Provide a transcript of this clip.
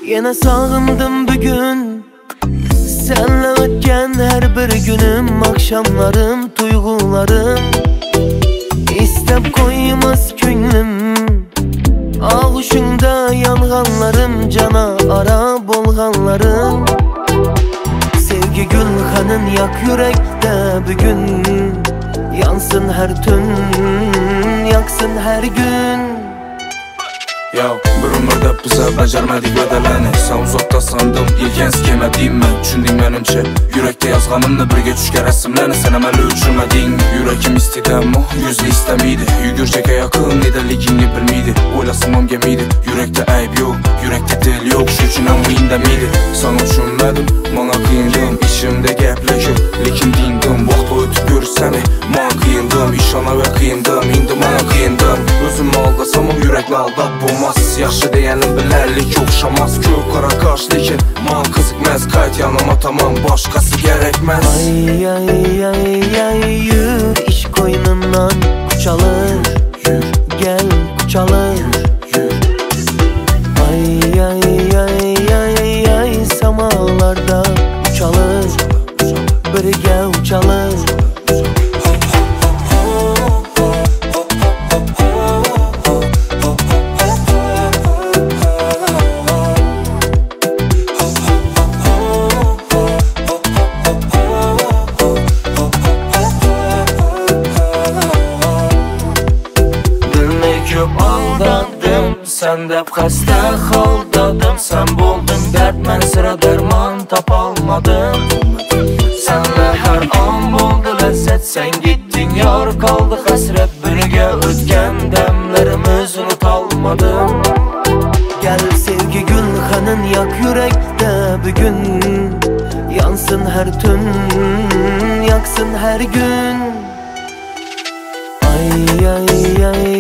Yine sağındım bugün senle ötken her bir günüm, akşamlarım, duygularım İstep koymaz könlüm, ağuşunda yanğanlarım, cana ara bolğanlarım. Sevgi gülxanın yak yürekte bugün, yansın her tün, yaksın her gün. Yo, bir ömürde bize becermedik ödeleni. Sen uzakta sandım, ilken sikemediğim ben. Düşündüğüm benimce, yürekte yazganımla birge düşke resimlerini sen emeli uçurmadın. Yürekim istedi ama yüzü istemiydi. Yügürceke yakın nedeligini bilmiydi. Oylasımam gemiydi, yürekte ayıp yok, yürekte dil yok. Şu için amıyında miydi? Sana düşünmedim, bana kıyındım. İçimde geplek yok, lekin dindim. Vakti ötüp görürsem bana kıyındım. İşana ve kıyındım, indi bana kıyındım. Özümü aldasam o yürekle aldat bulmaz. Yaxşı deyelim bilerlik okşamaz. Kök kara kaş lekin man kızıkmaz. Kayıt yanıma tamam, başkası gerekmez. Ay ay ay ay yür, iş koynundan kucalır. Gel kucalır. Ay ay ay ay ay samalarda uçalır. Birge uçalır. Köp aldadım, sen de xəstə xaldadım. Sen boldun dert, mən sıra derman tapalmadım. Senle her an boldu lezzet, sen gittin yar kaldı hasret. Birge ötken demlerimiz unutalmadım. Gel sevgi gülxanın yak yürekte bugün, yansın her tün, yaksın her gün. Ay ay ay